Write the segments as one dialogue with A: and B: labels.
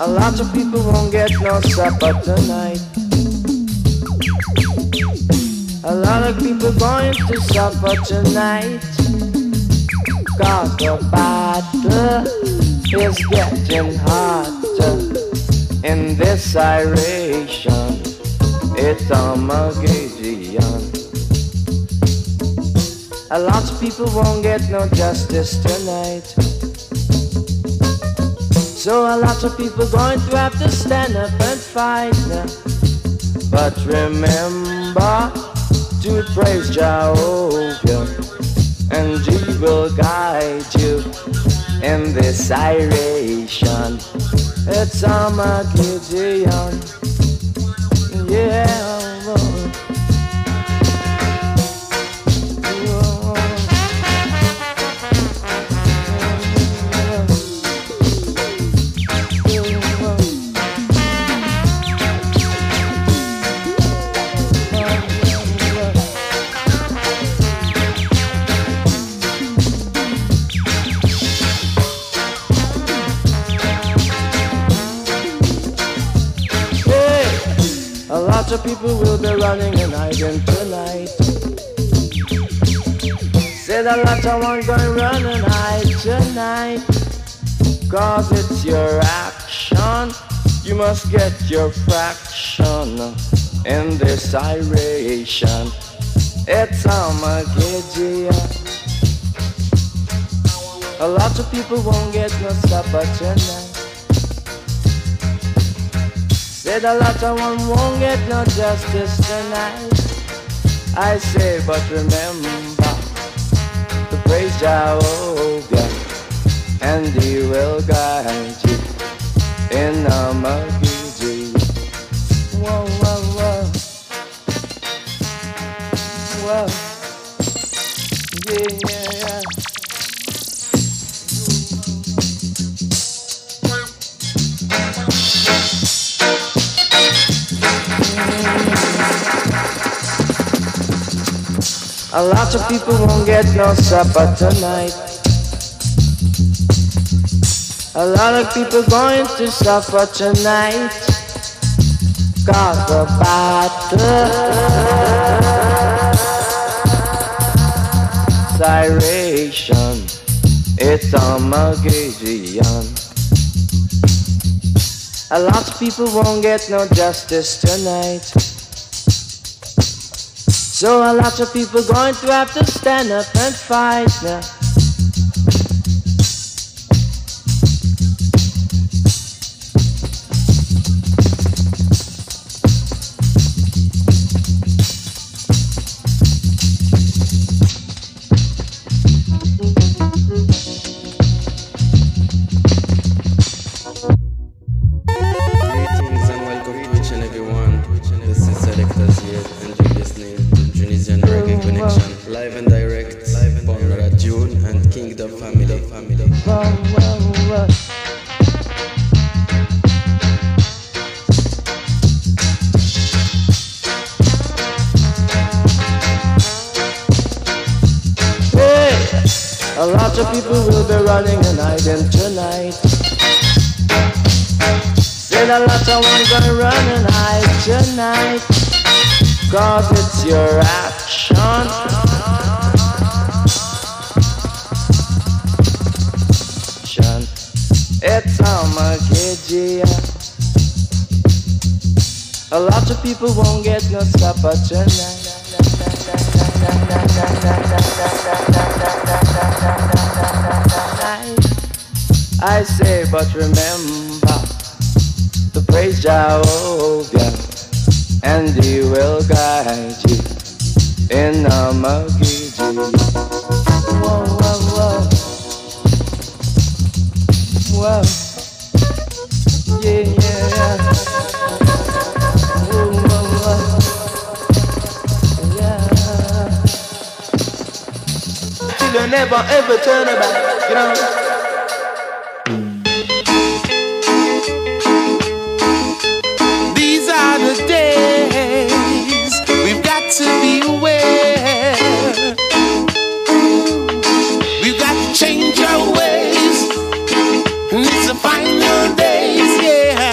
A: A lot of people won't get no supper tonight. A lot of people going to suffer tonight. Cause the battle is getting hotter in this iration. It's Armageddon. A lot of people won't get no justice tonight. So a lot of people going to have to stand up and fight now. But remember to praise Jehovah, and He will guide you in this iration. It's Armageddon. Yeah. A lot of people will be running and hiding tonight. Said a lot of one going run and hide tonight. Cause it's your action. You must get your fraction in this iration. It's Armageddon. A lot of people won't get no supper tonight. Said a lot of one won't get no justice tonight. I say, but remember to praise Jehovah, and He will guide you in Armageddon. Whoa, whoa, whoa, whoa, yeah, yeah, yeah. A lot of people won't get no supper tonight. A lot of people going to suffer tonight. Cause the battle iration, it's Armageddon. A lot of people won't get no justice tonight. So a lot of people going to have to stand up and fight now.
B: Greetings and welcome to each and everyone. This is Selectors here, and you're listening to Tunisian Reggae Connection, live and direct, from Rajun and Kingdom Family.
A: Hey, a lot of people will be running and hiding tonight. Said a lot of one gonna run and hide tonight. Cause it's your action. It's Armageddon. A lot of people won't get no supper tonight. I say, but remember to praise Jehovah, and He will guide you in Armageddon. Whoa, whoa, whoa, whoa, yeah, yeah, yeah. Whoa, whoa, whoa, yeah. Till you never ever turn back, you know.
C: The days we've got to be aware. We've got to change our ways. It's the final days, yeah.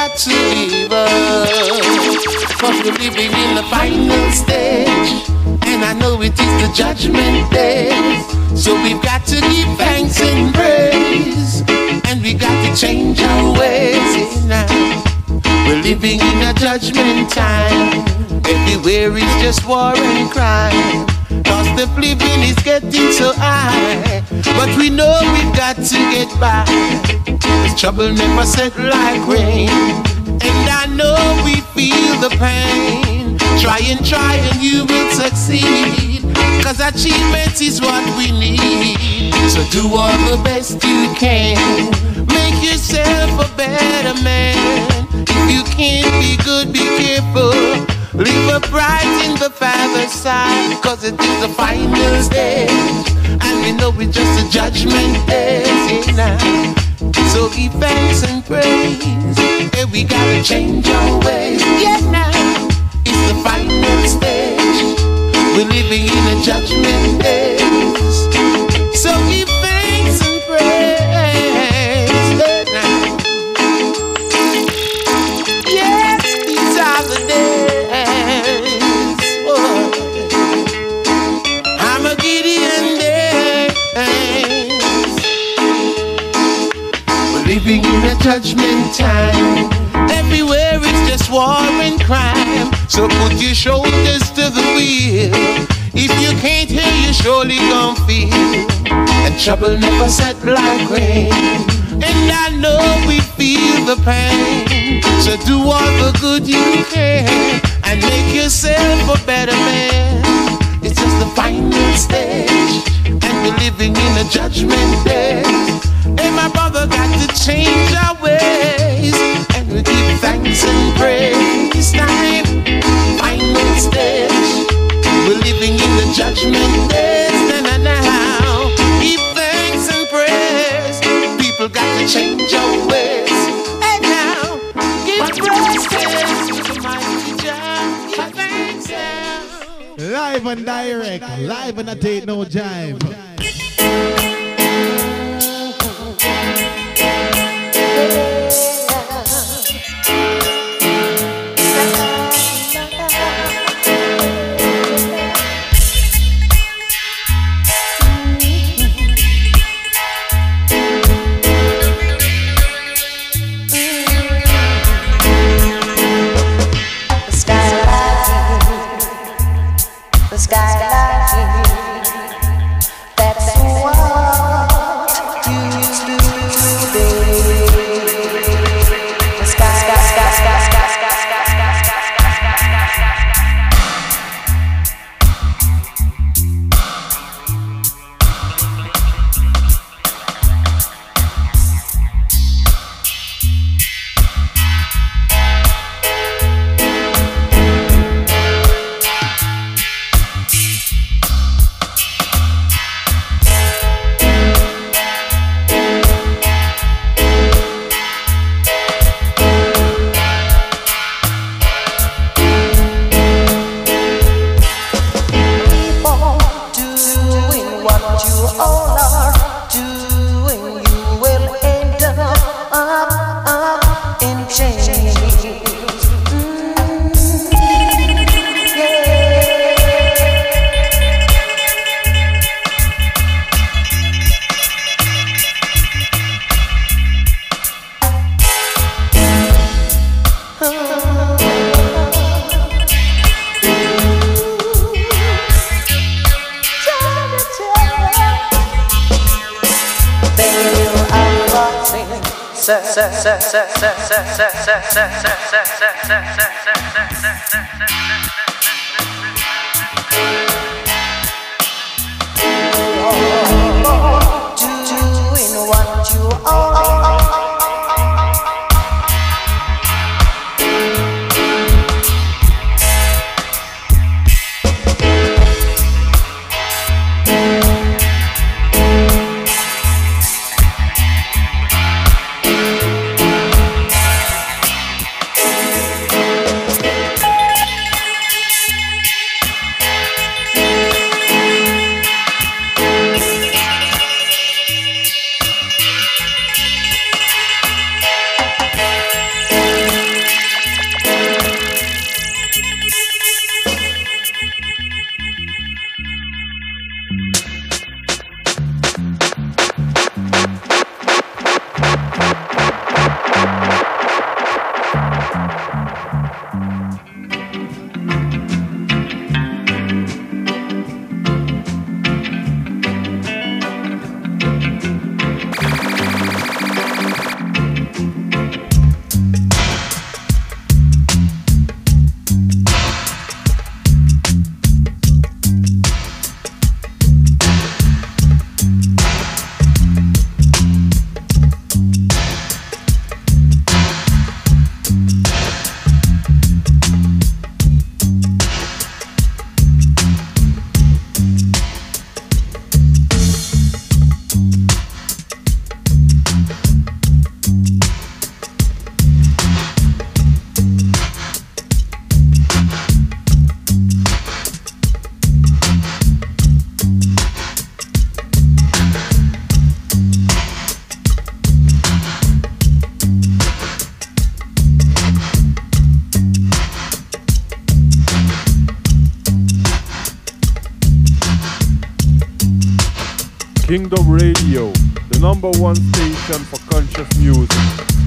C: got to leave us, 'cause we're living in the final stage, and I know it is the judgment day. So we've got to give thanks and praise, and we got to change our ways now. We're living in a judgment time. Everywhere is just war and crime. Cost of living is getting so high, but we know we've got to get by. 'Cause trouble never set like rain, and I know we feel the pain. Try and you will succeed, 'cause achievement is what we need. So do all the best you can, make yourself a better man. If you can't be good, be careful. Live upright in the Father's side, 'cause it is the final stage, and we know it's just a judgment day now. So give thanks and praise, and we gotta change our ways. Yeah, now it's the final stage. We're living in a judgment days. So give thanks and praise. Yeah, now. Yes, these are the days. Oh. I'm a Gideon days. We're living in a judgment time. Everywhere is just war and crime. So put your shoulders to the wheel. If you can't hear, you surely gon' feel. And trouble never set like rain, and I know we feel the pain. So do all the good you can, and make yourself a better man. It's just the final stage, and we're living in a judgment day. And my brother got to change our ways, and we give thanks and praise. Time, final stage. We're living in the judgment days. Now, give thanks and praise. People got to change our ways. And now, give praise to the mighty Jah. Give thanks now.
D: Live and direct, live and I take no jive.
E: Doing what you are.
F: Kingdom Radio, the #1 station for conscious music.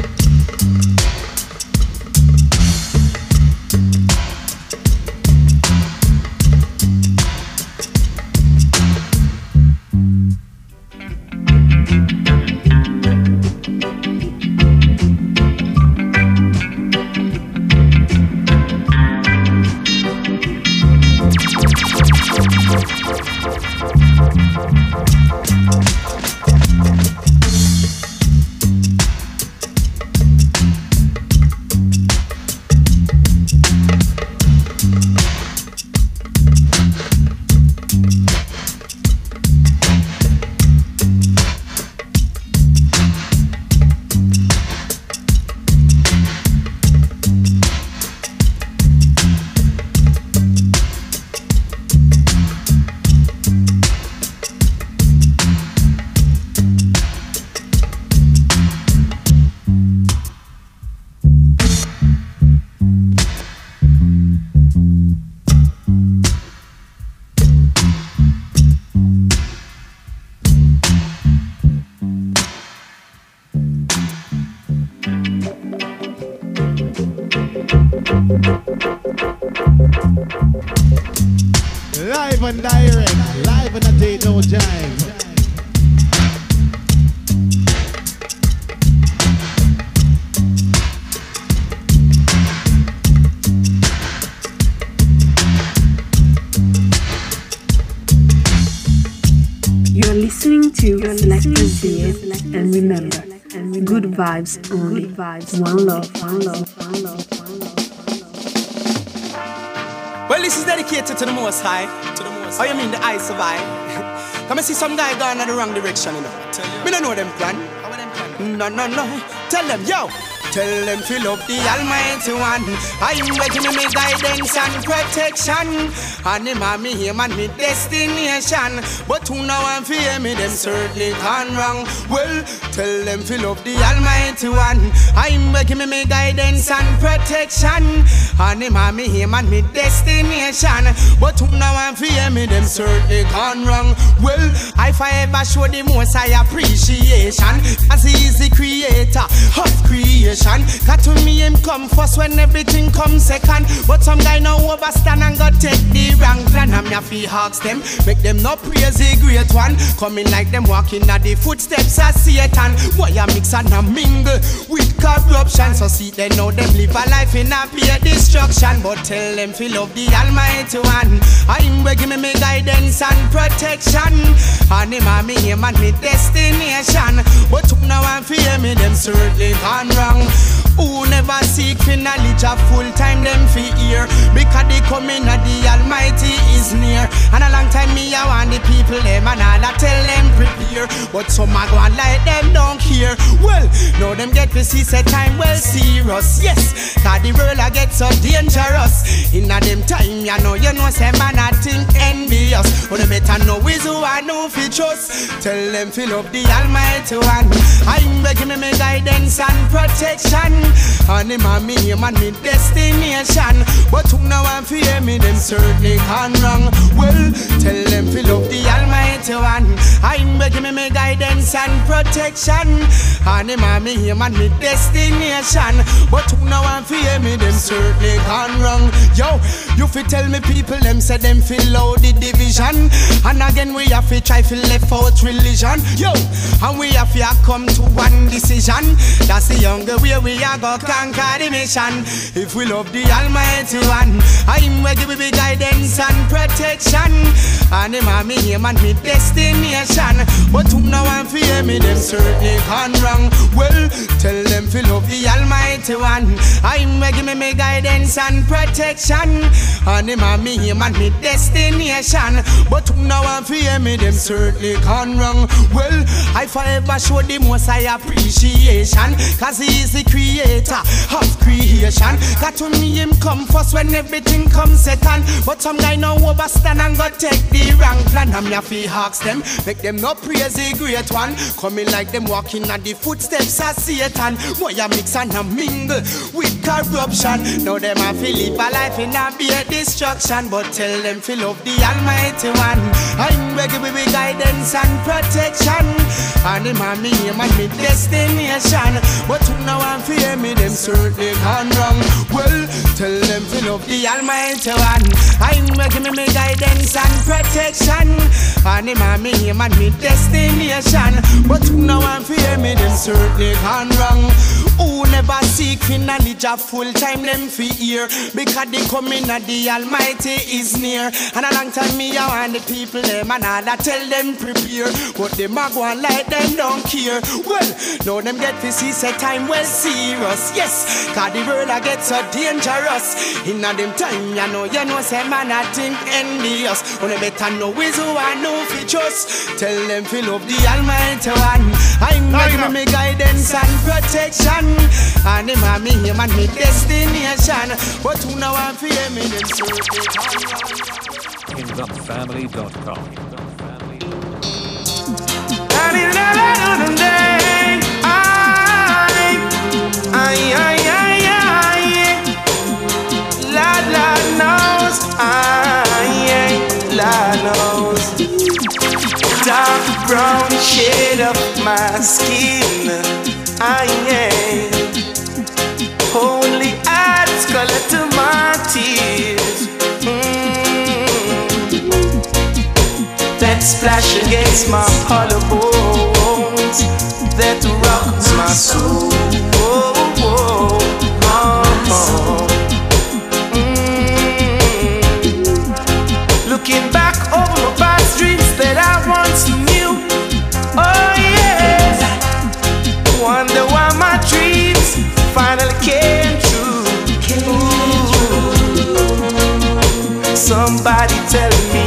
D: Live and direct, live and a date, no jive.
G: You're listening to Selector Z, and remember, good vibes only. One love, one love, one love, one love.
H: Well, this is dedicated to the Most High. Oh, you mean the I survive? Come and see some guy going in the wrong direction, you know. Me don't know them plan. No. Tell them, yo. Tell them fill up the Almighty One. I'm making me guidance and protection. And him and me him and me destination. But who now and fear me, them certainly gone wrong. Well, tell them fill up the Almighty One. I'm making me guidance and protection. And him and me him and me destination. But who now and fear me, them certainly gone wrong. Well, if I ever show the most I appreciation, as he is the creator of creation. Got to me him come first when everything comes second. But some guy now overstand and go take the wrong plan. And me a fi ask them, make them not praise the great one. Coming like them walking at the footsteps of Satan. Why a mix and a mingle with corruption. So see they know them live a life in a pure destruction. But tell them fill up the Almighty One. I'm begging me guidance and protection. And him and me him and me destination. But who now and fear me, them certainly gone wrong. Who never seek for knowledge of full time them fi hear. Because the coming of the Almighty is near. And a long time me I want the people them and all I tell them prepare. But some a go and like them don't care. Well, now them get to see set time well serious. Yes, cause the world a get so dangerous. In a them time you know say man I think envious. But they better know is who I know fi trust. Tell them fill up the Almighty One. I'm begging me guidance and protection. And him and me him and me destination. But who now and fear me, them certainly gone wrong. Well, tell them fill up the Almighty One. I'm begging me guidance and protection. And him and me him and me destination. But who now and fear me, them certainly gone wrong. Yo, you fi tell me people them say them feel out the division. And again we have to try to left out religion. Yo, and we have to come to one decision. That's the younger way we are go conquer the mission. If we love the Almighty One, I'm ready with the guidance and protection. And him and me him and me destination. But who now and fear me, them certainly gone wrong. Well, tell them fill love the Almighty One. I'm ready with me guidance and protection. And him and me destination. But who now and fear me, them certainly gone wrong. Well, I forever show the most I appreciation. Cause he is the creator of creation. creation. Got to me him come first when everything comes set on. But some guy now overstand and go take the wrong plan. I'm here fi ask them, make them no praise the great one. Coming like them walking at the footsteps of Satan. Boy I mix and I mingle with corruption. Now them a fi live a life in a be a destruction. But tell them fi love the Almighty One. I'm begging with guidance and protection. And him and me aim and me destination. But now I'm fear me them certainly gone wrong. Well, tell them fi love the Almighty One. I'm begging me guidance and protection. And him and me aim and me destination. But now I'm fear me them certainly gone wrong. Who never seek for knowledge of full time them fi hear. Because the coming of the Almighty is near. And a long time me I want the people them and all I tell them prepare. But them a go on like them don't care. Well, now them get to see say time well serious. Yes, cause the world a get so dangerous. In a them time you know say man I think envious. Only better know is who I know fi trust. Tell them fi love the Almighty One. I'm giving me guidance and protection. And him and me destination. But who now I'm fear me them
I: KingsUpFamily.com.
C: And in the day, Lord knows, Lord knows. Dark brown shade of my skin, holy adds color to my tears. That splash against my hollow bones, that rocks my soul. Looking back over my past dreams that I once knew. Oh yes, wonder why my dreams finally came true. Somebody tell me,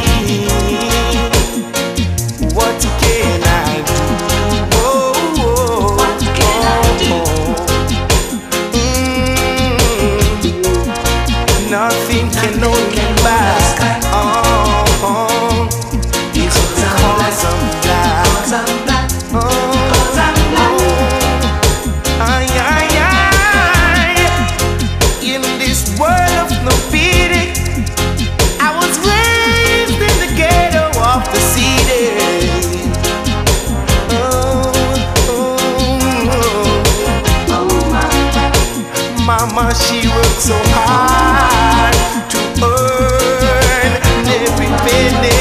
C: what can I do? What can I do? Nothing can hold me back. It's because I'm black. In this world of no pity, I was raised in the ghetto of the city. Mama, she worked so hard to earn every penny.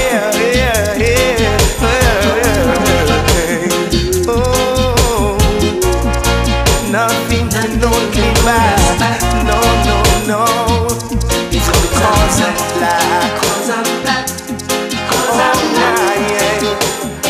C: Nothing can hold me back. No, no, no. It's because I'm black. Cause I'm black. Cause I'm black.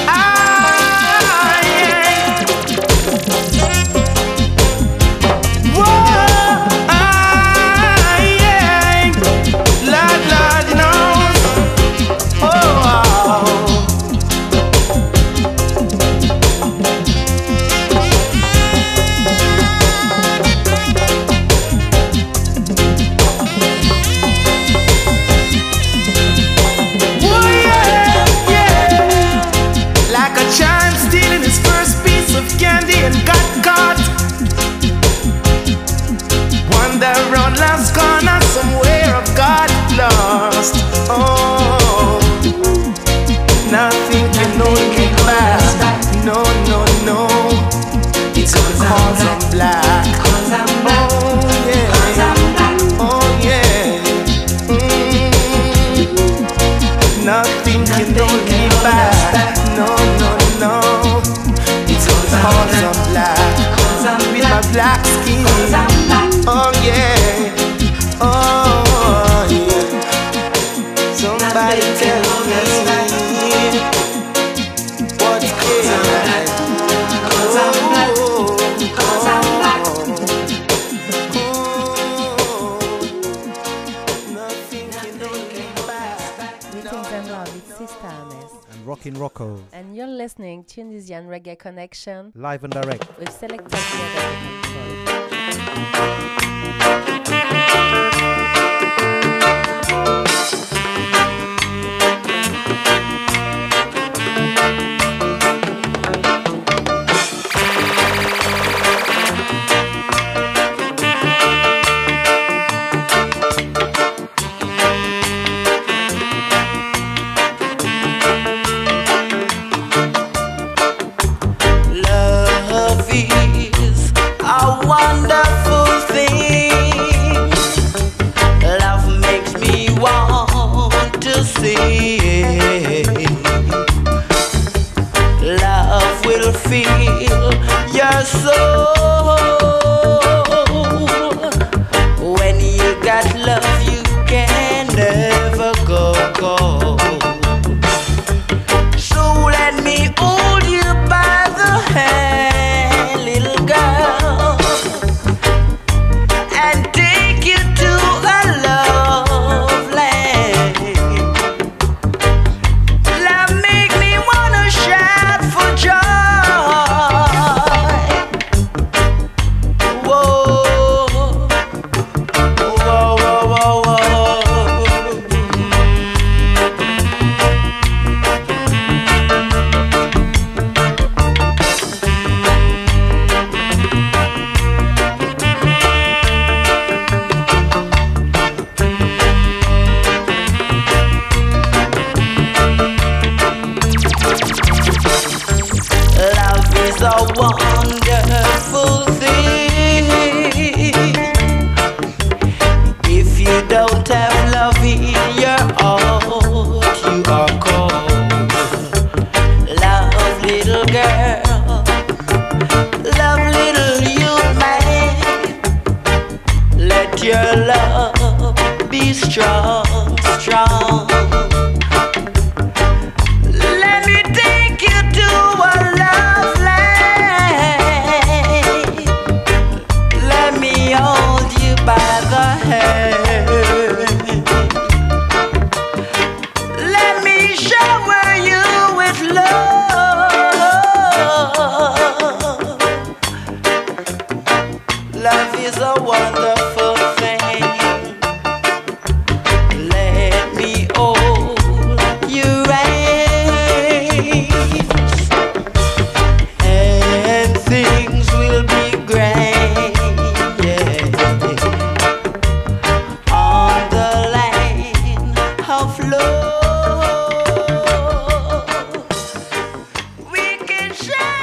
C: And got caught. Wander around last corner somewhere I've got lost. Oh, nothing can hold me back. No, no, no. It's because I'm black. Oh yeah. Oh yeah. Nothing can hold me back. No, no, no. Cause I'm black, with my black skin. Oh yeah, oh yeah. Somebody tell me what can I do? Cause I'm black, cause I'm black. Nothing can hold me back.
J: Greetings and love, it's Sister Ames
K: and Rockin' Rocco.
J: And you're listening to Tunisian Reggae Connection
K: live and direct
J: with Selector Theatre.
E: strong, strong. Let me take you to a love land. Let me hold you by the hand. Let me shower you with love. Love is a wonderful thing. Let me hold you right, and things will be great, yeah. On the line of love, we can share.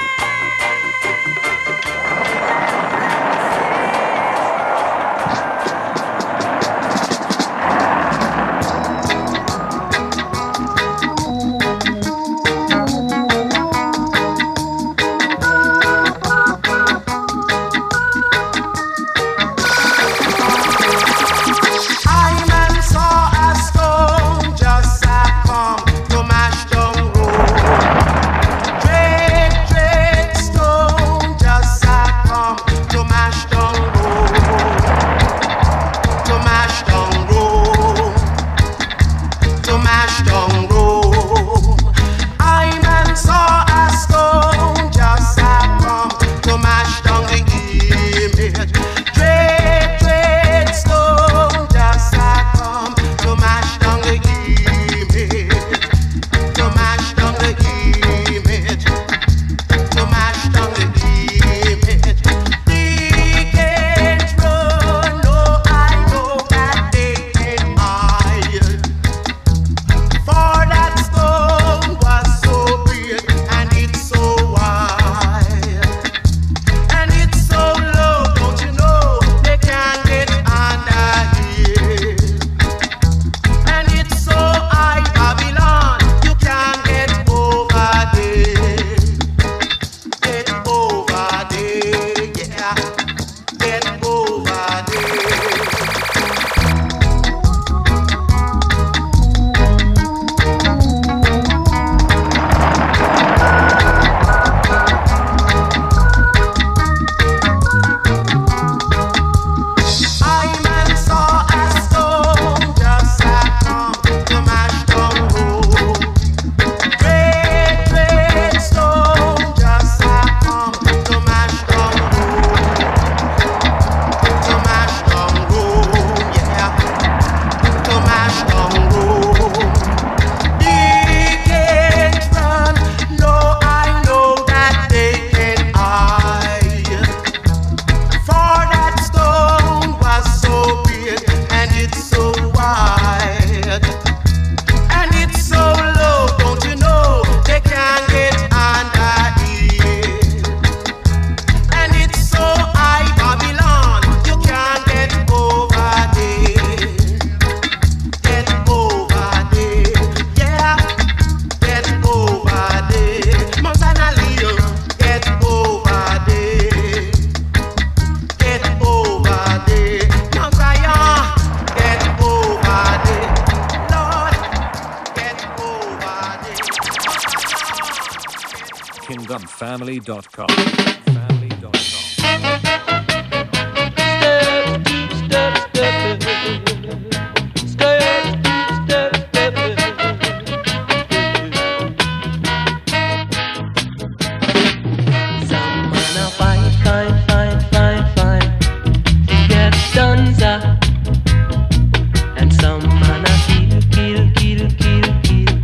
I: KingdomFamily.com.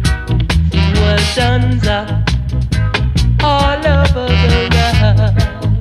A: All over the world.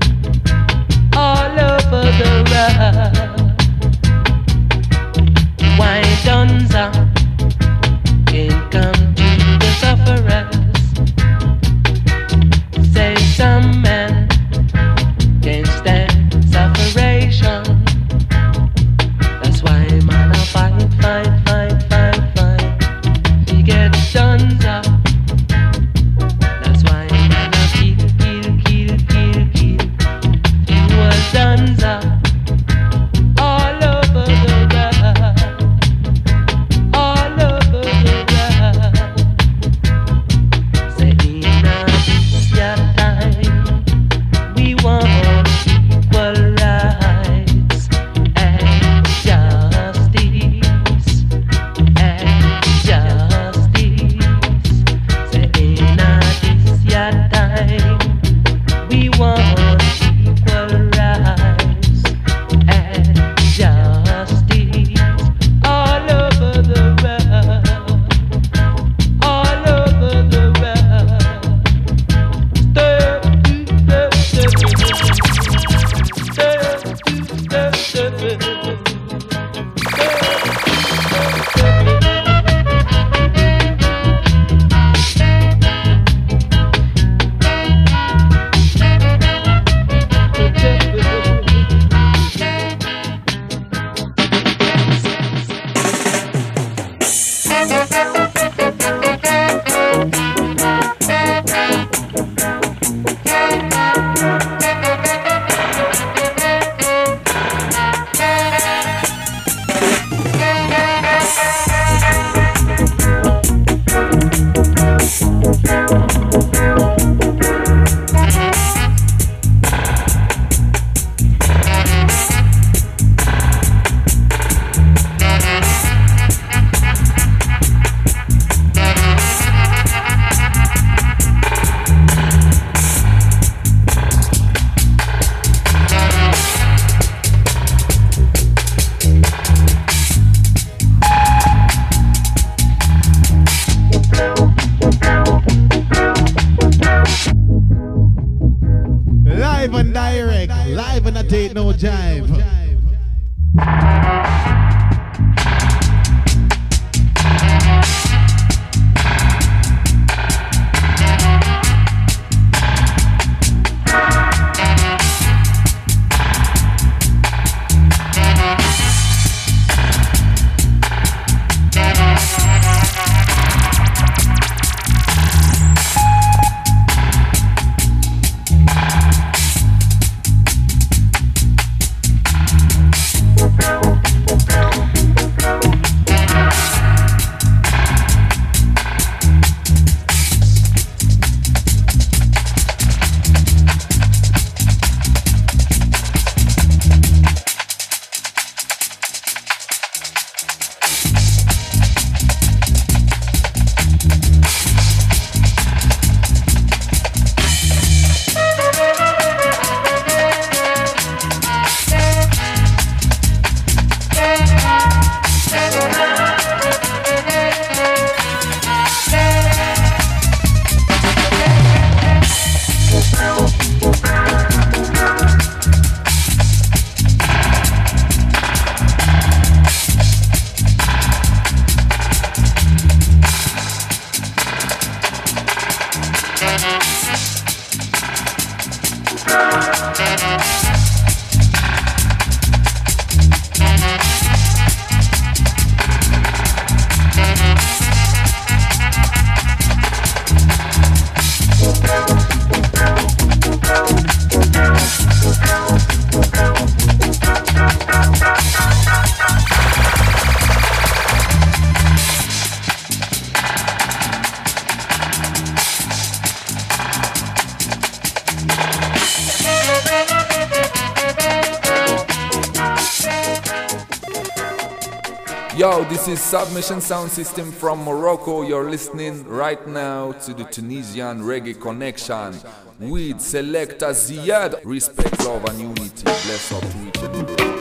K: Yo, this is Submission Sound System from Morocco. You're listening right now to the Tunisian Reggae Connection with Selector Ziad. Respect, love and unity. Bless up to each other.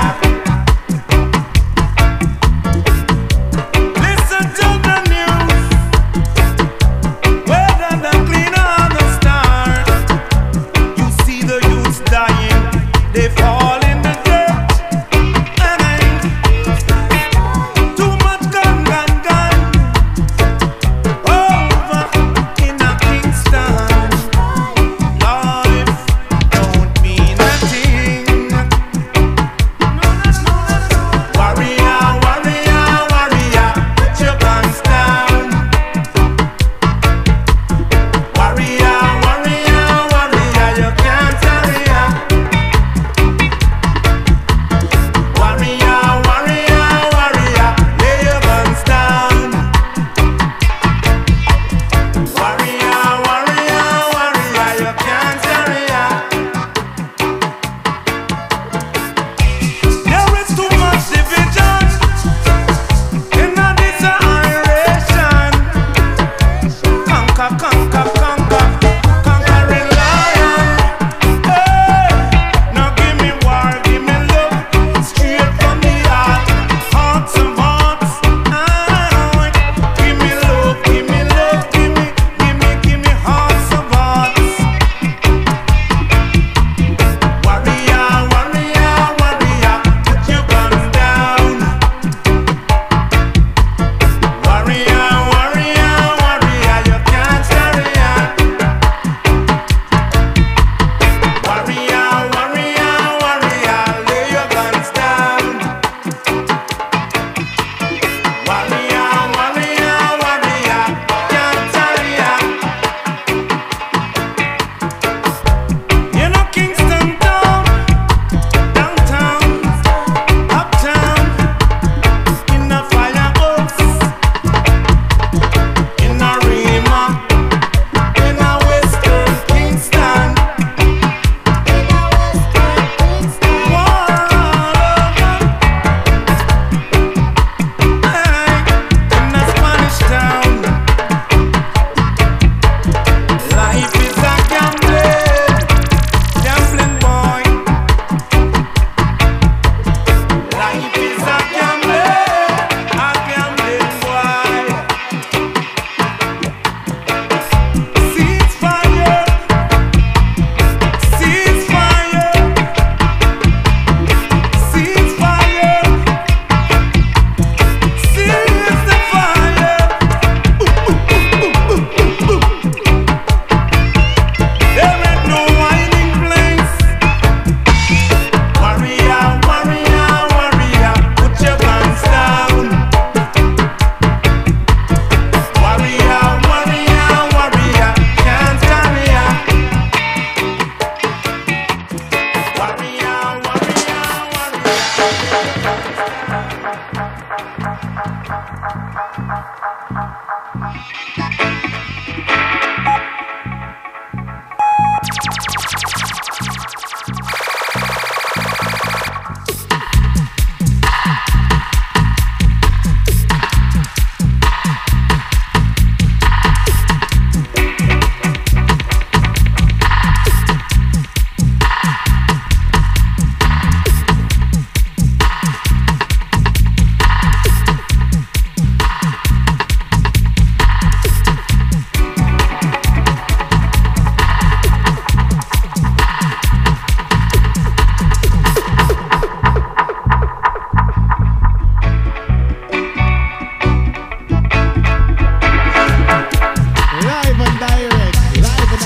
L: Listen to the news.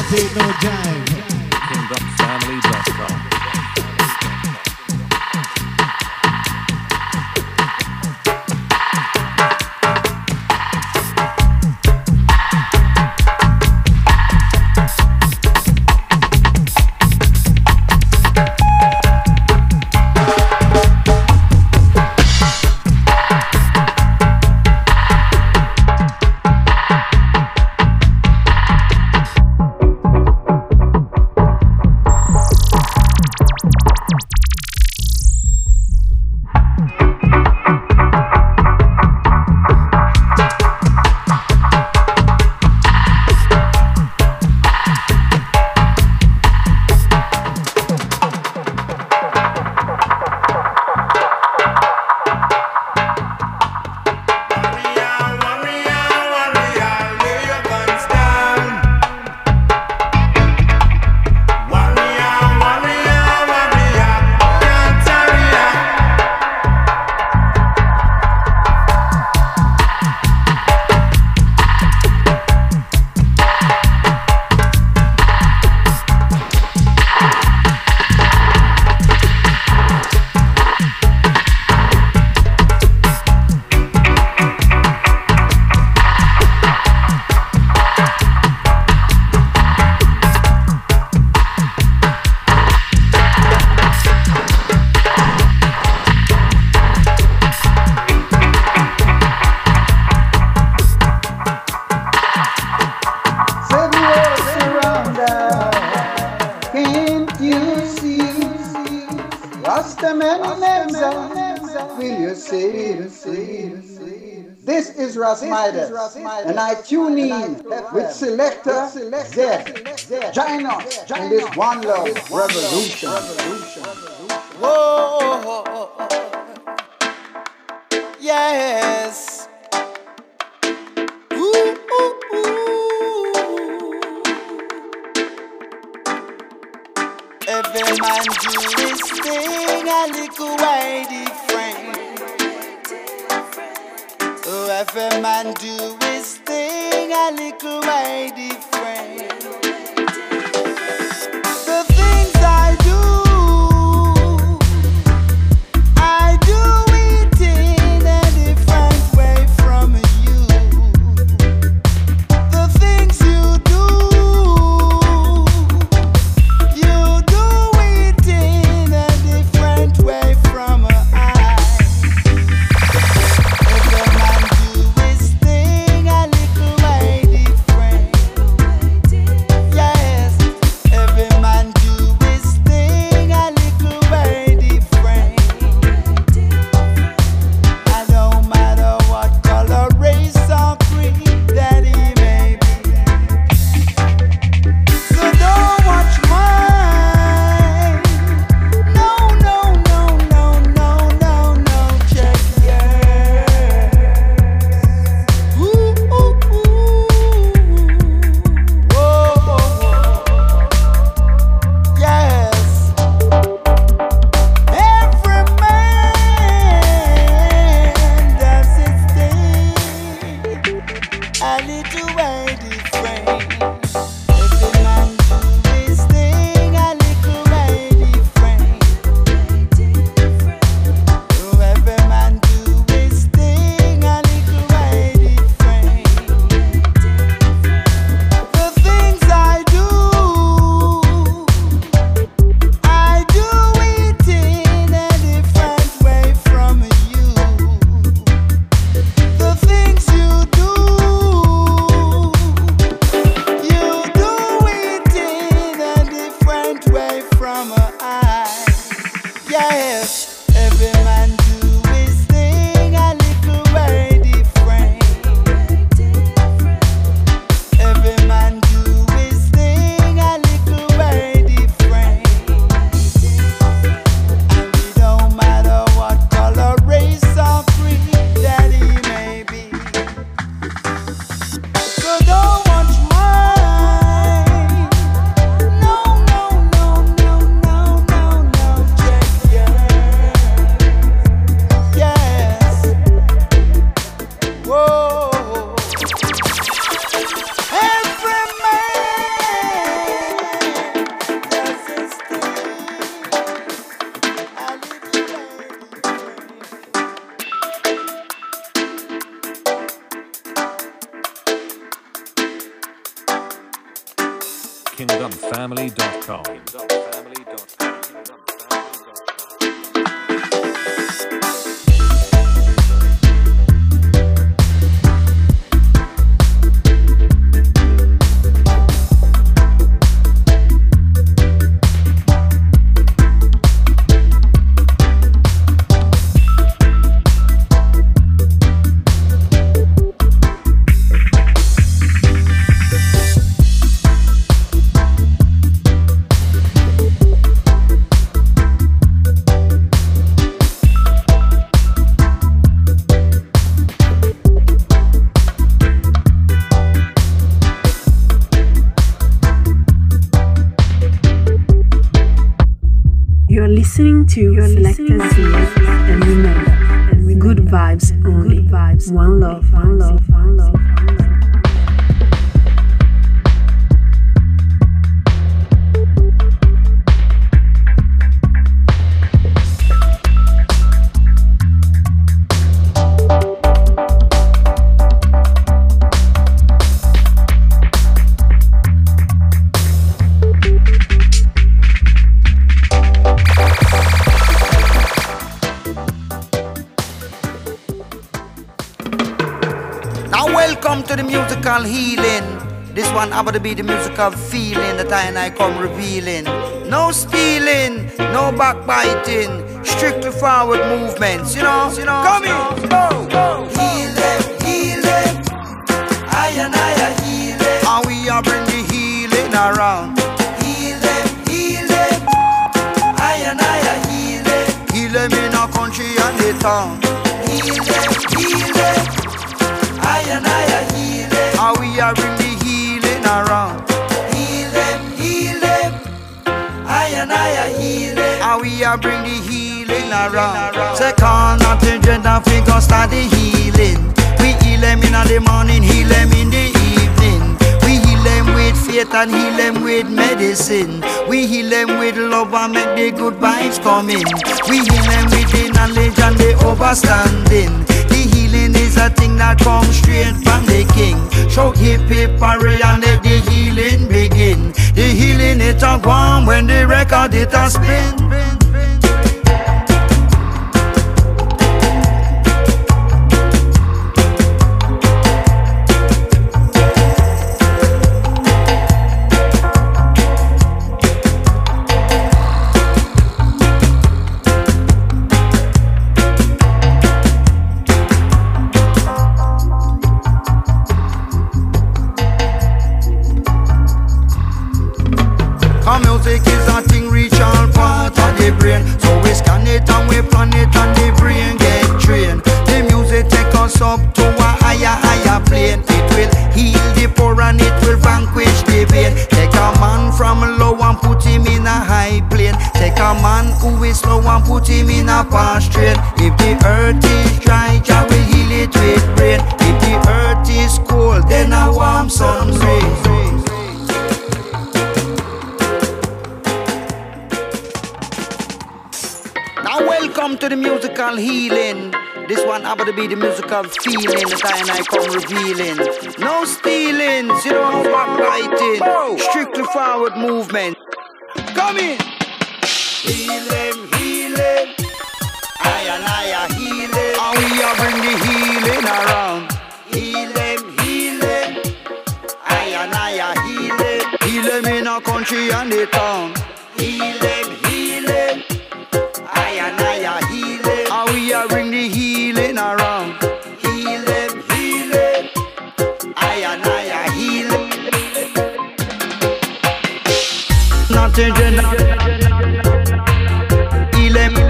D: take no jive.
I: KingdomFamily.com.
L: This is Ras Midas, and I tune in with Selector Z. Join us in this One Love revolution.
H: Whoa, yes. Ooh, ooh, ooh. Every man do his thing a little way different. Oh, every man do his thing a little way different. The things I do it in a different way from you. The things you do it in a different way from I. Every man do his thing a little way different.
I: KingdomFamily.com.
G: Listening to Selector Z, and remember, good vibes only. One love, one love, one love.
M: Welcome to the musical healing. This one about to be the musical feeling that I come revealing. No stealing, no backbiting, strictly forward movements, you know. Come in, go. Heal them, I and I heal them. And we are bring the healing around. Heal them, I and I heal them. Heal them in our country and the town. Heal them, I and I heal them. And we are bring the healing around. Heal them, I and I heal them. And we are bring the healing around. Say corner to gender figure start the healing. We heal them in the morning, heal them in the evening. We heal them with faith and heal them with medicine. We heal them with love and make the good vibes come in. We heal them with the knowledge and the overstanding. Healing is a thing that comes straight from the king. Shout hip hip hooray and let the healing begin. The healing it a go on when the record it a spin. Music is a thing reach all part of the brain. So we scan it and we plan it and the brain get trained. The music take us up to a higher plane. It will heal the poor and it will vanquish the pain. Take a man from low and put him in a high plane. Take a man who is slow and put him in a fast train. If the earth is dry, Jah will heal it with rain. If the earth is cold, then a warm sun rays. Welcome to the musical healing. This one about to be the musical feeling that I come revealing. No stealing, no backbiting, strictly forward movement. Come in. Heal them, I and I heal them. And we are bring the healing around. Heal them, I and I heal them. Heal them in our country and the town. Heal them. I heal them. And we are bring the healing around. Heal them, I and I heal them. Not a gender. Heal them.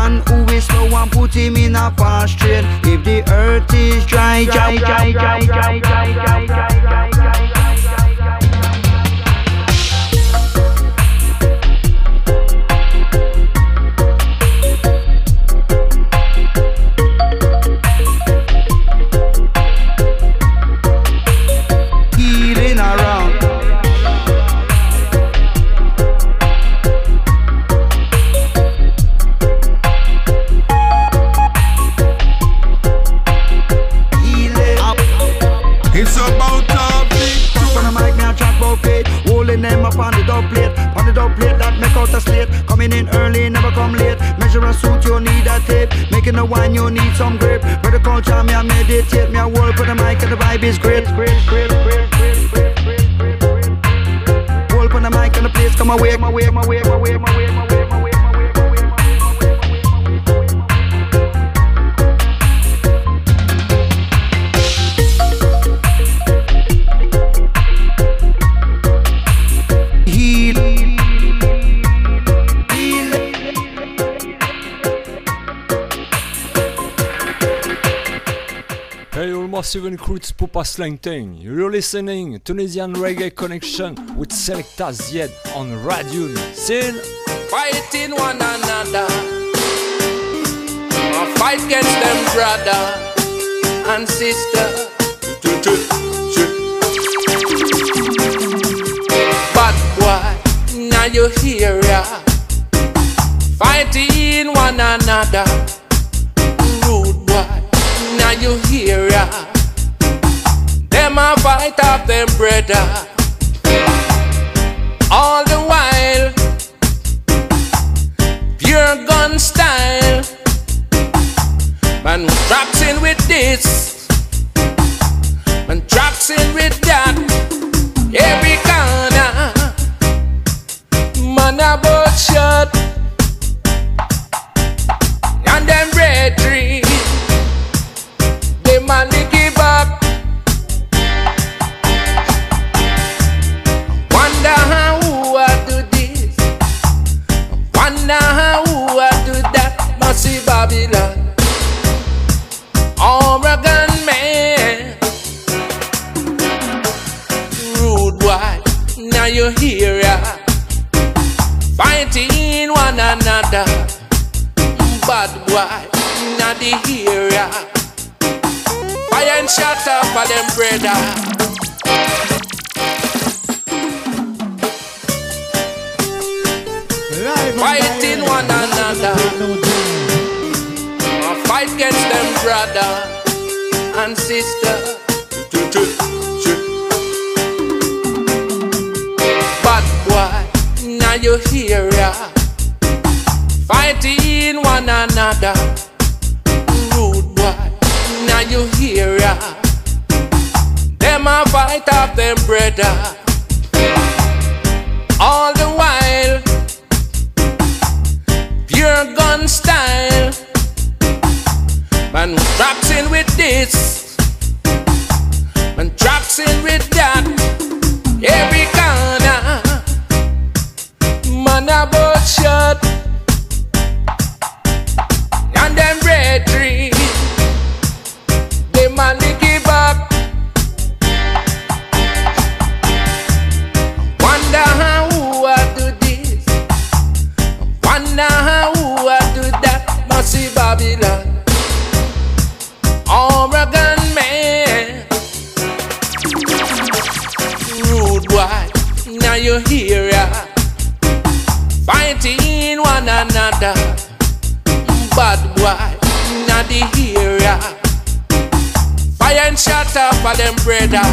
M: man who is slow and put him in a fast train. If the earth is dry, dry, dry, dry, dry, dry, dry, dry, dry, dry.
N: Them up on the dub plate that make out a slate. Coming in early, never come late. Measure a suit, you need a tape. Making a wine, you need some grape. Where the culture, me I meditate, me I work for the mic and the vibe is great. Work on the mic and the place come away, my way, my way, my way, my way, my way, my way.
O: Massive Cruz Pupa Slangting. You're listening Tunisian Reggae Connection with Selecta Zied on Radio Sin.
C: Fighting one another, fight against them brother and sister. But boy, now you hear ya, fighting one another. Rude boy, now you hear ya, them a fight up them brother. All the while, pure gun style. Man drops in with this, man drops in with that. Every corner, man a boat shot, and them red tree, they man they give up. Wonder how I do this, wonder how I do that. Massive Babylon, Oregon man, rude boy, now you hear ya, fighting one another. Bad boy, now they hear ya, fire and shut up for them brother. Fighting one another, fight against them brother and sister. But boy, now you hear ya, fighting one another. Rude boy, now you hear ya, them a fight up them brother. All the while, pure gun style. Man drops in with this, man drops in with that. Every corner, man a boat shot, and them red tree, they man they give up. Wonder how I do this, wonder how I do that. Massive Babylon, Oregon man, rude boy, now you hear ya, fighting one another. Bad boy, now they hear ya, fire and shut up for them brother.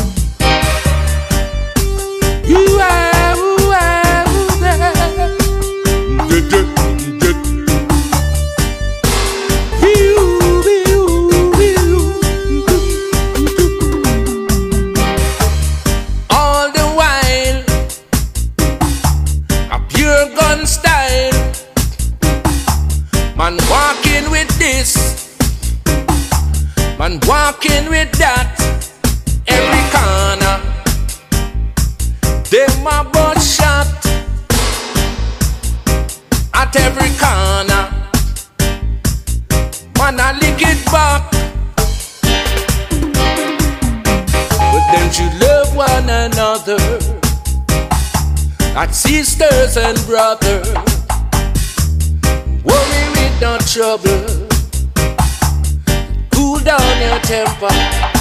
C: You are. All the while, a pure gun style. Man walking with this, man walking with that. Every corner, them a butt shot at every corner. man a lick it back. But them should love one another, like sisters and brothers. Worry with no trouble, cool down your temper.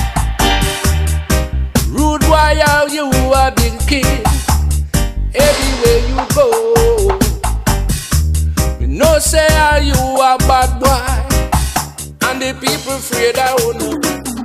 C: Rude wire, you a big kid. Everywhere you go, we know say are you a bad boy, and the people afraid I will know.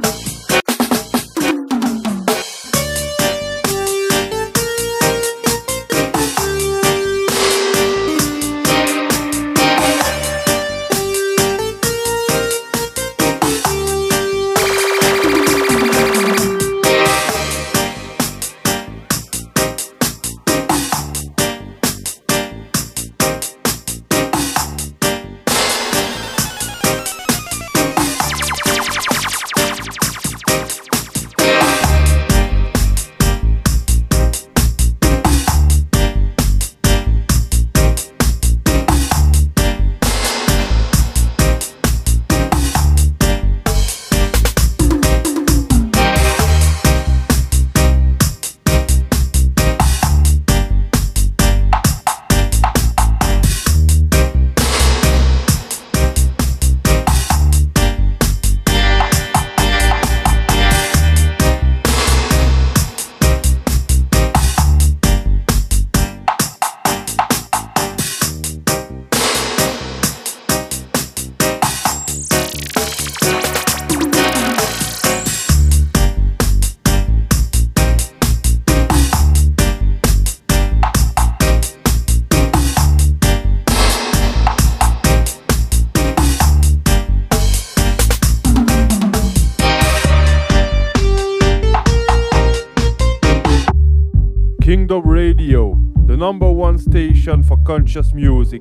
F: Kingdom Radio, the #1 station for conscious music.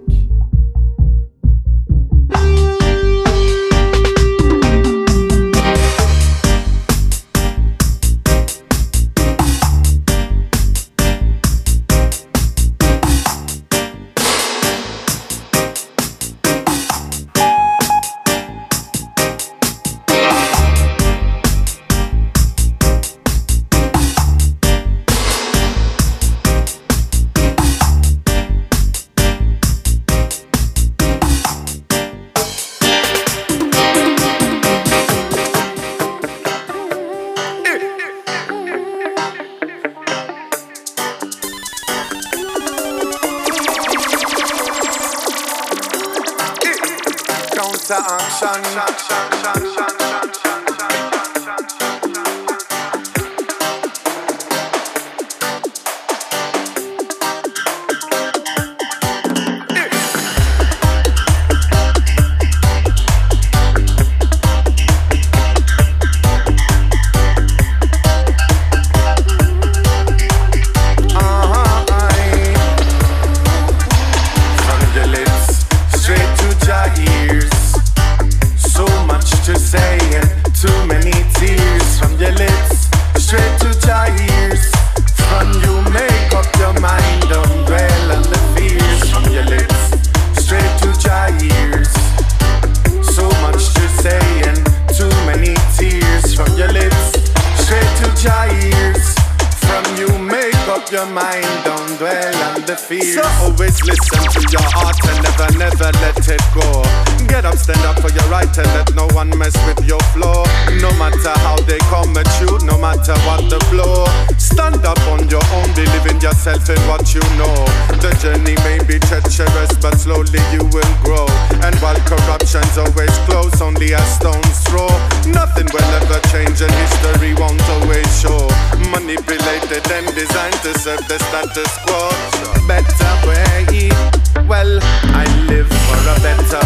P: your mind, don't dwell on the fears. So always listen to your heart and never let it go. Get up, stand up for your right and let no one mess with your flow. No matter how they come at you, no matter what the blow. Stand up on your own, believe in yourself and what you know. The journey may be treacherous, but slowly you will grow. And while corruption's always close, only a stone's throw. Nothing will ever change and history won't always show. Manipulated and designed to serve the status quo. Better way, well, I live for a better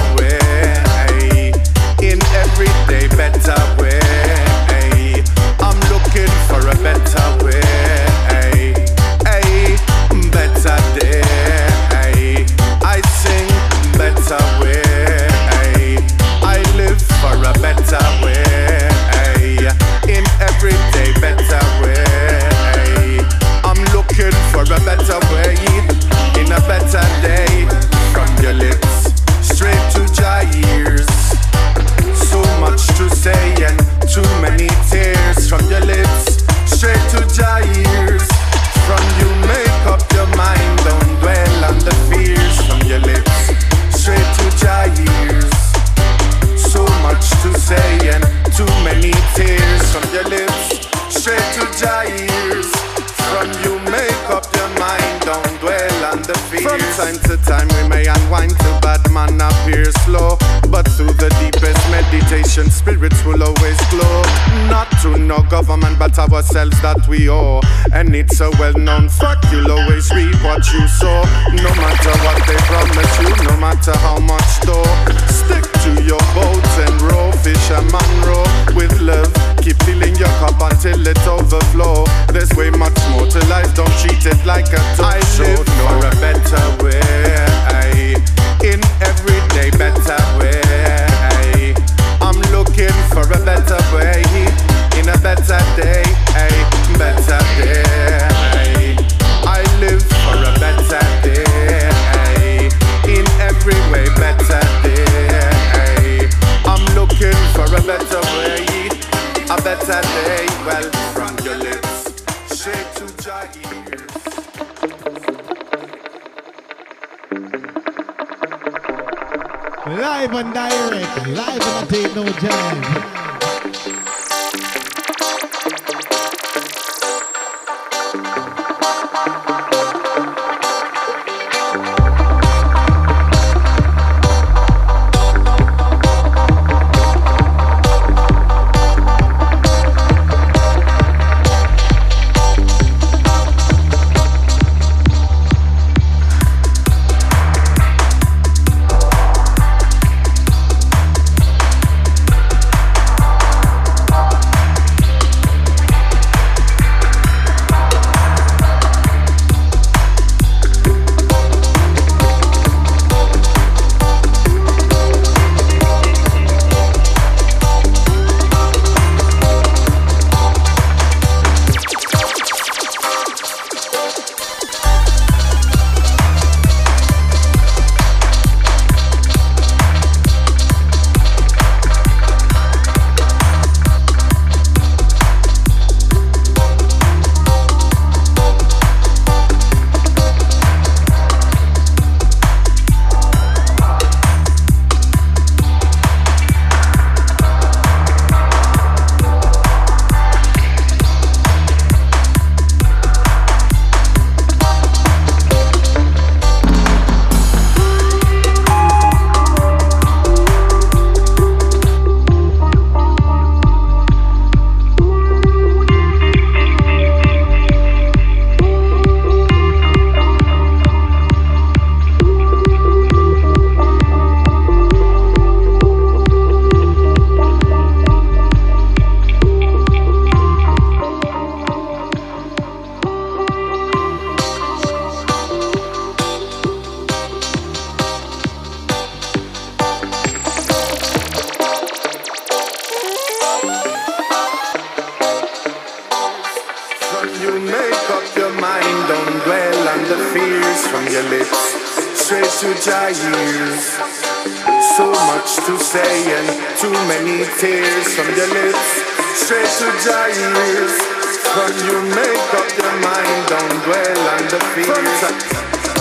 P: way. In everyday better way, I'm looking for a better way. Better day, I sing better way. I live for a better way. In everyday better way, I'm looking for a better way. In a better day, from your lips straight to nation spirits will always glow. Not to no government but ourselves that we owe. And it's a well-known fact, you'll always reap what you sow. No matter what they promise you, no matter how much though. Stick to your boat and row, fisherman row with love. Keep filling your cup until it overflow. There's way much more to life, don't treat it like a talk show. I live for a better way, in everyday better way. I'm looking for a better way, in a better day, better day. I live for a better day, in every way better day. I'm looking for a better way, a better day. Well, from your lips straight to your ears.
D: Live and direct, live and take no jive.
P: So much to say and too many tears from your lips, straight to your ears. From you make up your mind, don't dwell on the fears.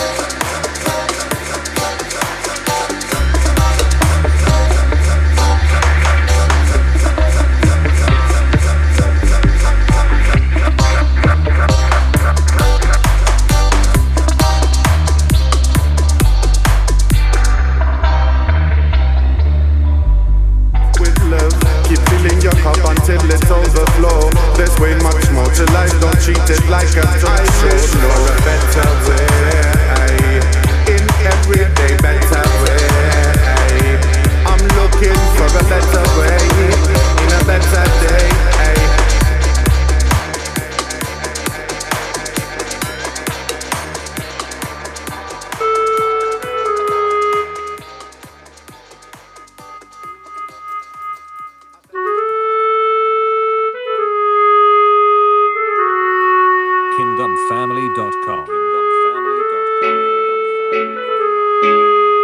P: There's way much more to life, don't treat it like a talk show. For a better way, in everyday better way. I'm looking for a better way, in a better day.
I: KingdomFamily.com.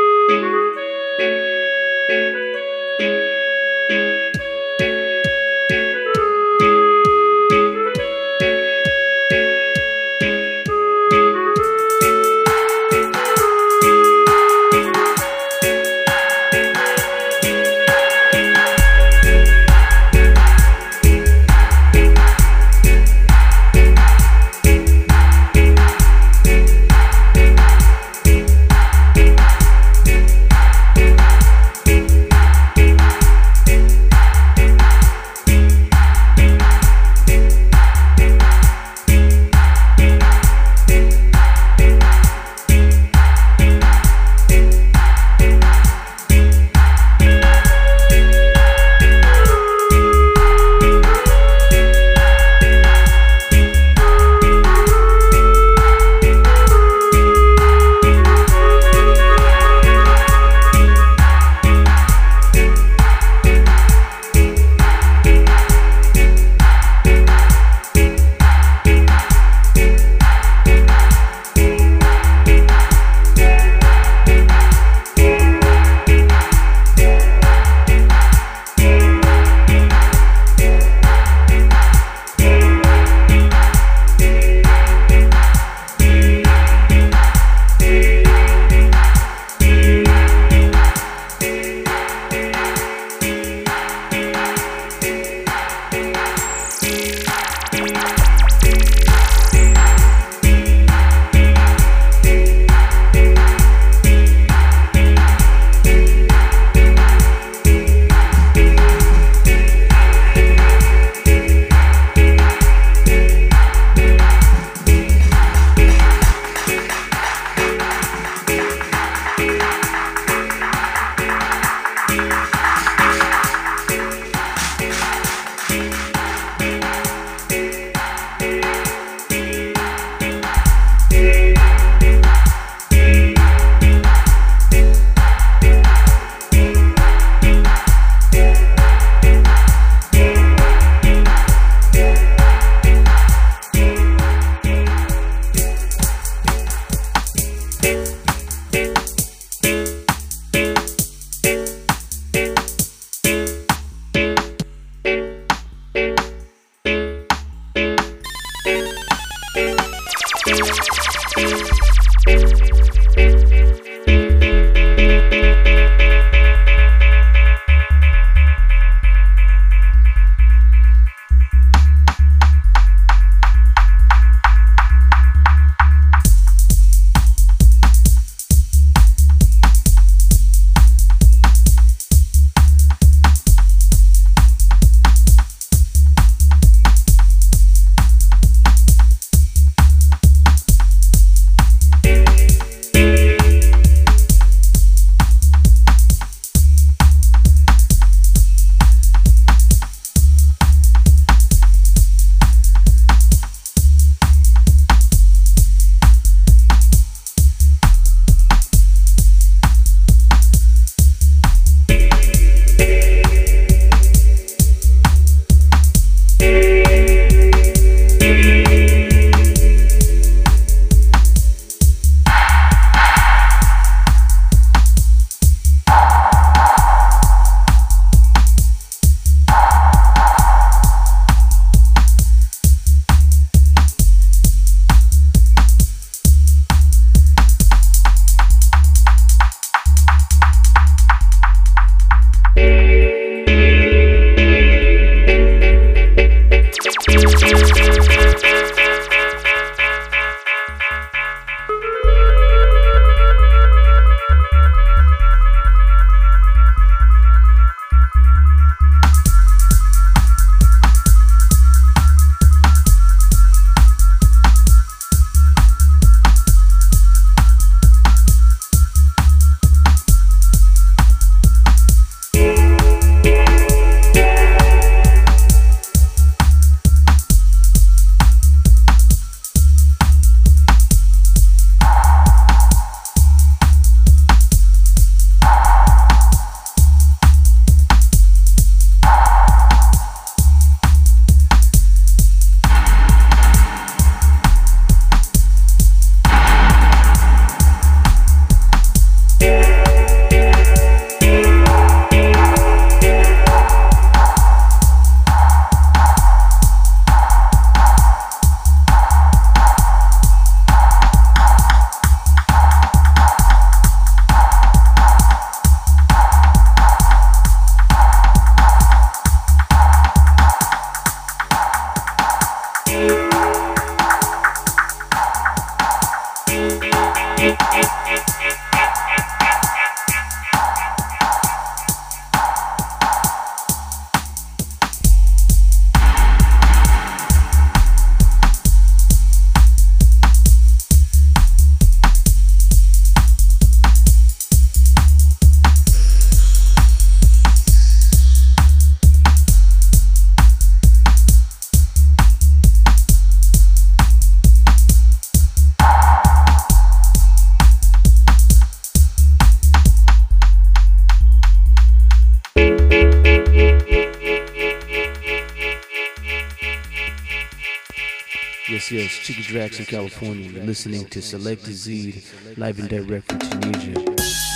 Q: yes, Chicky Drax in California. You're listening to Selecta Z, live and direct from Tunisia.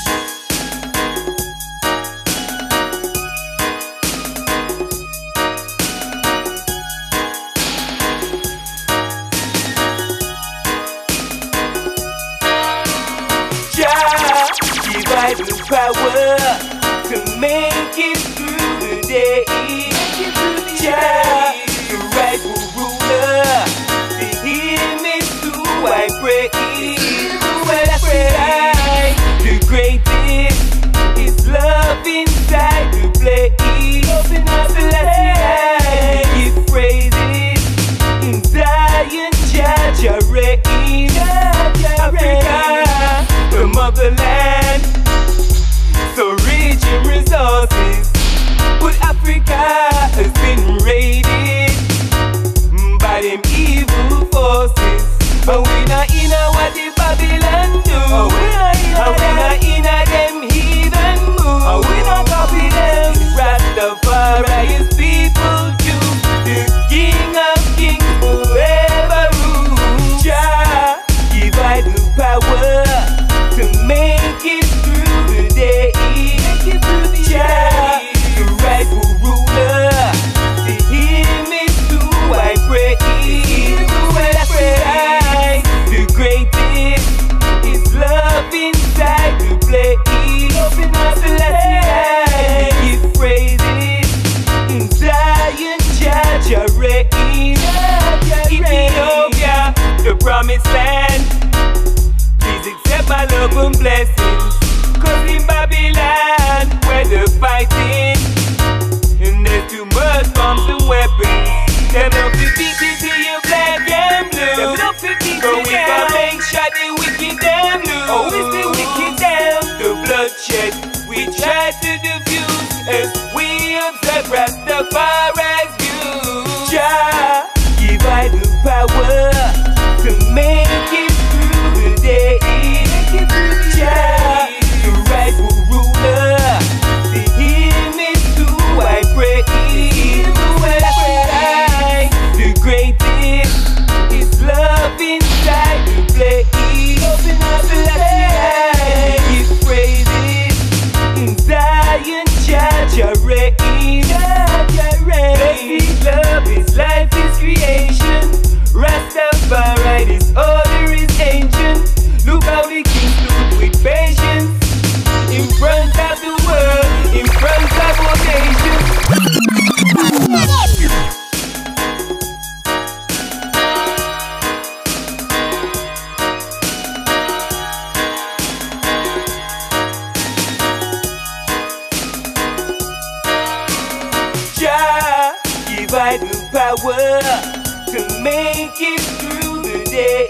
A: Divide the power to make it through the day. Jah, the rightful ruler, to him is who I pray. Well, I say the greatest is love inside the place. So let's give praises in Zion, Jah reign. Africa, the motherland, so rich in resources, but Africa has been raided by them evil forces. And we not in what the Babylon do, and we not in them heathen move, and we not copy them. Rastafari is people do, the King of Kings forever rule. Jah, divide the power to make it through the day. Jah, the rightful ruler, to him is who I pray. Well, I say the greatest is love inside the place. So let's give praises in Zion, Jah reign. Ethiopia, the promised land, please accept my love and blessings. Cause in Babylon, where they're fighting, and there's too much bombs and weapons, them love to beat it to you black and blue. Them love to beat but we can make sure the wicked them lose. Oh, it's the wicked them. The bloodshed we try to diffuse as we observe Rastafari's view. Jah, divide the power to make it through the day. Jah, the rightful ruler, to him is who I pray. Well, I say the greatest is love inside the place. So let's give praises in Zion, Jah reign. Blessed love is life, is creation. Rastafari, this order is ancient. Look how the king stood with patience in front of the world, in front of our nation. Jah, divide the power to make it through the day.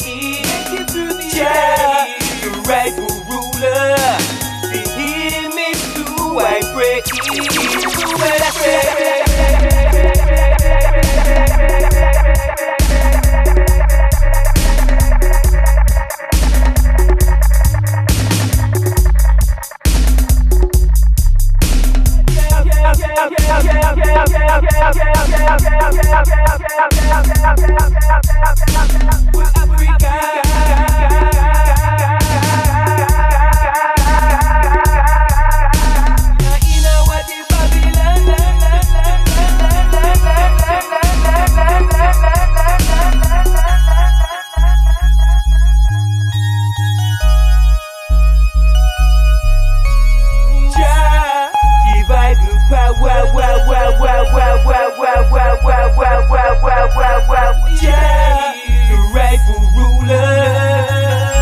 A: Jah, the rightful ruler, to him is who I pray. Well, I say the rightful ruler.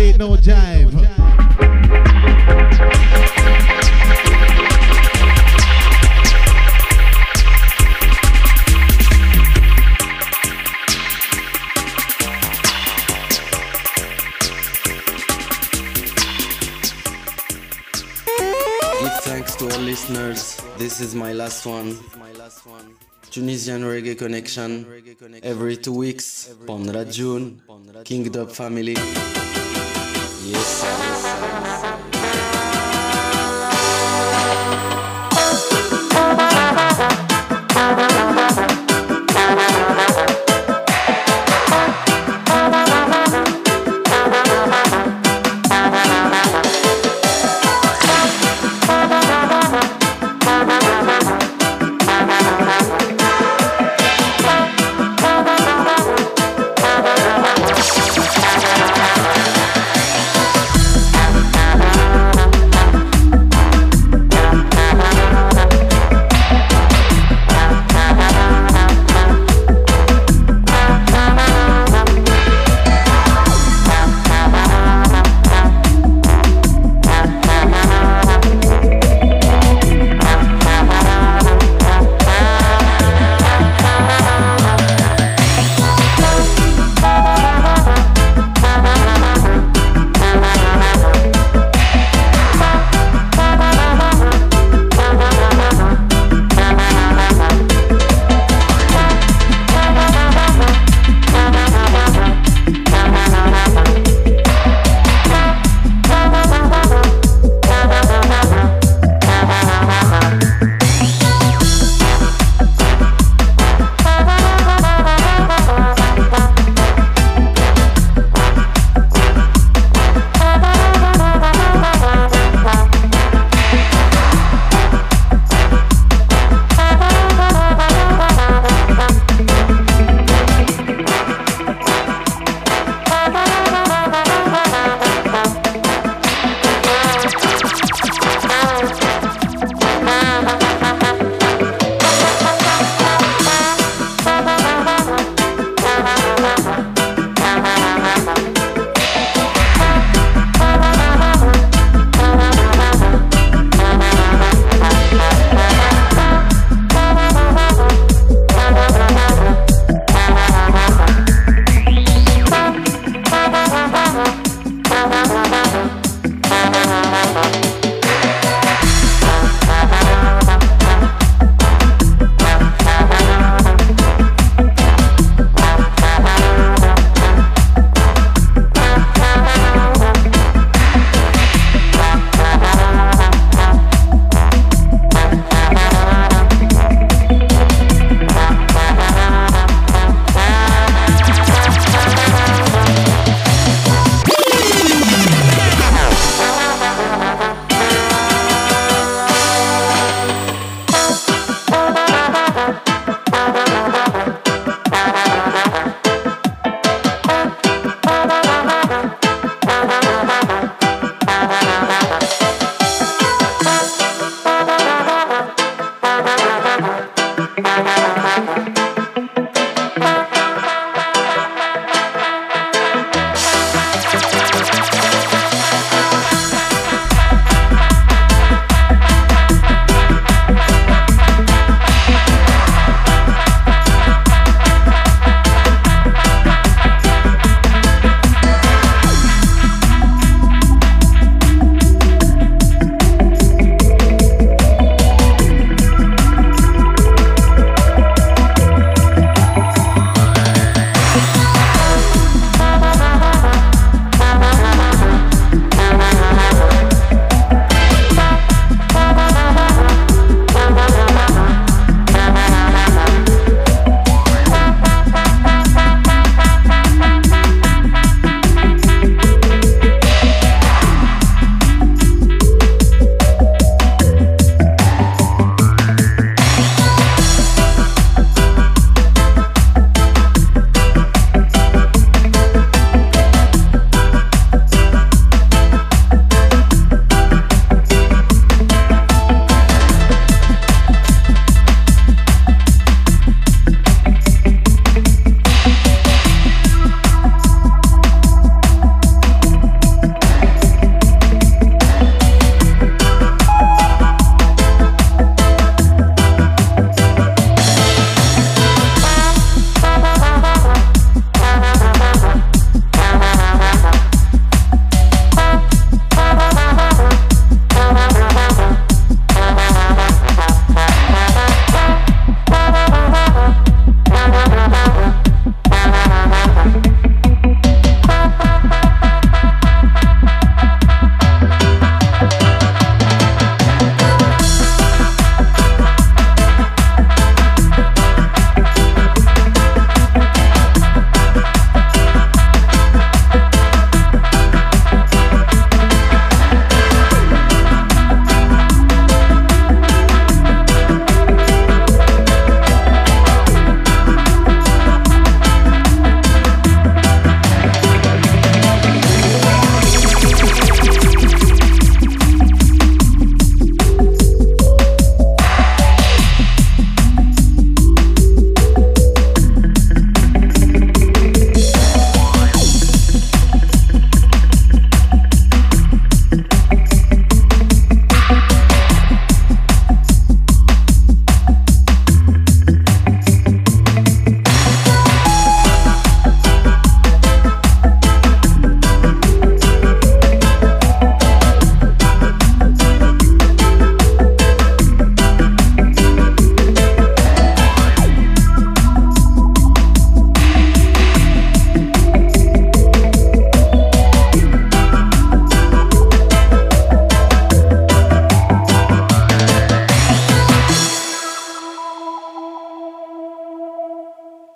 D: take no jive.
B: Give thanks to all listeners. This is my last one. Tunisian Reggae Connection. Every 2 weeks. Pon Radio, King Dub family. Yes, sir. Yes, sir.